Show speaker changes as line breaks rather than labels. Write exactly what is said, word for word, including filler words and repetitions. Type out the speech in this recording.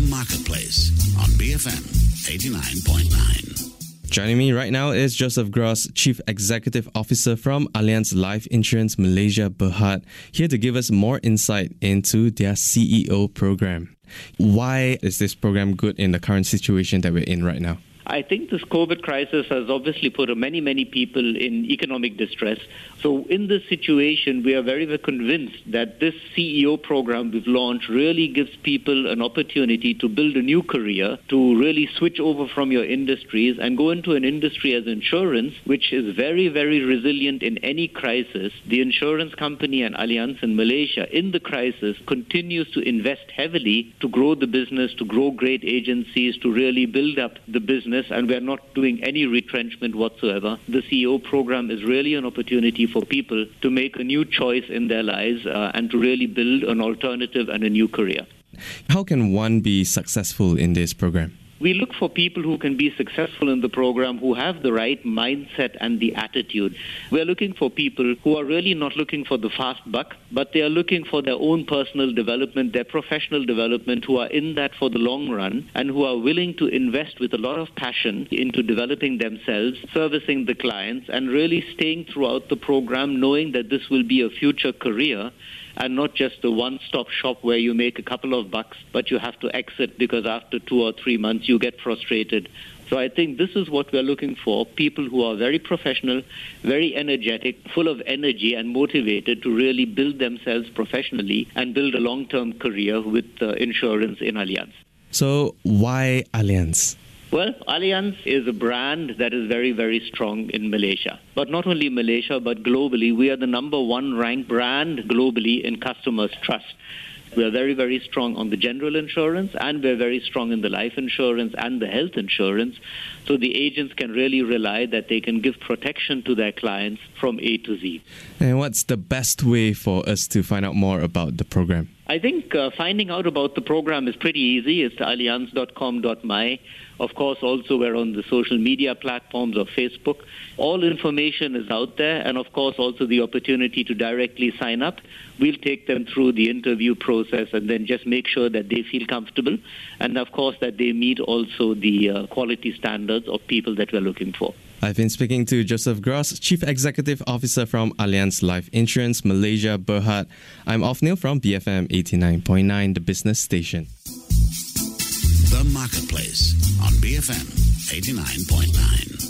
Marketplace on B F M eighty-nine point nine.
Joining me right now is Joseph Gross, Chief Executive Officer from Allianz Life Insurance Malaysia Berhad, here to give us more insight into their C E O program. Why is this program good in the current situation that we're in right now?
I think this COVID crisis has obviously put many, many people in economic distress. So in this situation, we are very, very convinced that this C E O program we've launched really gives people an opportunity to build a new career, to really switch over from your industries and go into an industry as insurance, which is very, very resilient in any crisis. The insurance company and Allianz in Malaysia, in the crisis, continues to invest heavily to grow the business, to grow great agencies, to really build up the business. And we're not doing any retrenchment whatsoever. The C E O program is really an opportunity for people to make a new choice in their lives uh, and to really build an alternative and a new career.
How can one be successful in this program?
We look for people who can be successful in the program, who have the right mindset and the attitude. We're looking for people who are really not looking for the fast buck, but they are looking for their own personal development, their professional development, who are in that for the long run and who are willing to invest with a lot of passion into developing themselves, servicing the clients, and really staying throughout the program, knowing that this will be a future career and not just a one-stop shop where you make a couple of bucks, but you have to exit because after two or three months you get frustrated. So I think this is what we're looking for, people who are very professional, very energetic, full of energy and motivated to really build themselves professionally and build a long-term career with uh, insurance in Allianz.
So why Allianz?
Well, Allianz is a brand that is very, very strong in Malaysia. But not only Malaysia, but globally, we are the number one ranked brand globally in customers' trust. We are very, very strong on the general insurance, and we're very strong in the life insurance and the health insurance. So the agents can really rely that they can give protection to their clients from A to Z.
And what's the best way for us to find out more about the program?
I think uh, finding out about the program is pretty easy. It's allianz dot com dot my. Of course, also we're on the social media platforms of Facebook. All information is out there, and of course also the opportunity to directly sign up. We'll take them through the interview process and then just make sure that they feel comfortable, and of course that they meet also the uh, quality standards of people that we're looking for.
I've been speaking to Joseph Gross, Chief Executive Officer from Allianz Life Insurance Malaysia Berhad. I'm Off-Neil from B F M eighty-nine point nine, the business station.
The Marketplace on B F M eighty-nine point nine.